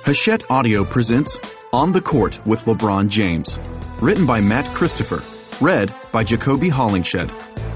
Hachette Audio presents On the Court with LeBron James. Written by Matt Christopher. Read by Jacoby Hollingshed.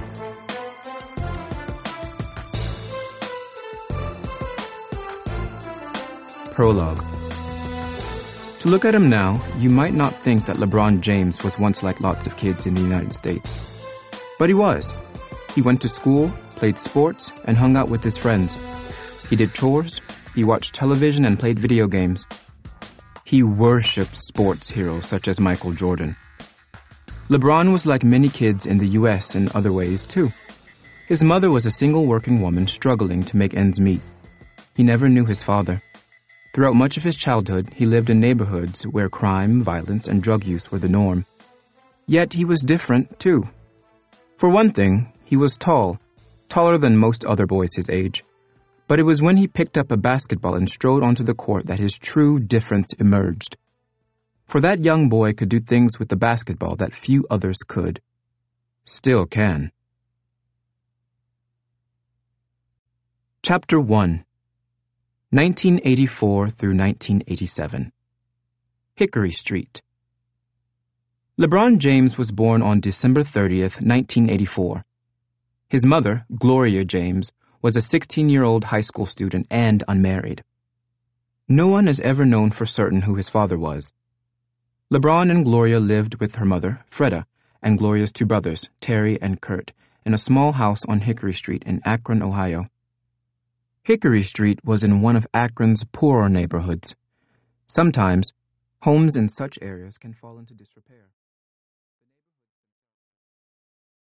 Prologue. To look at him now, you might not think that LeBron James was once like lots of kids in the United States. But he was. He went to school, played sports, and hung out with his friends. He did chores, he watched television and played video games. He worshipped sports heroes such as Michael Jordan. LeBron was like many kids in the U.S. in other ways, too. His mother was a single working woman struggling to make ends meet. He never knew his father. Throughout much of his childhood, he lived in neighborhoods where crime, violence, and drug use were the norm. Yet he was different, too. For one thing, he was tall, taller than most other boys his age. But it was when he picked up a basketball and strode onto the court that his true difference emerged. For that young boy could do things with the basketball that few others could. Still can. Chapter 1. 1984 through 1987. Hickory Street. LeBron James was born on December 30th, 1984. His mother, Gloria James, was a 16-year-old high school student and unmarried. No one has ever known for certain who his father was. LeBron and Gloria lived with her mother, Freda, and Gloria's two brothers, Terry and Kurt, in a small house on Hickory Street in Akron, Ohio. Hickory Street was in one of Akron's poorer neighborhoods. Sometimes, homes in such areas can fall into disrepair.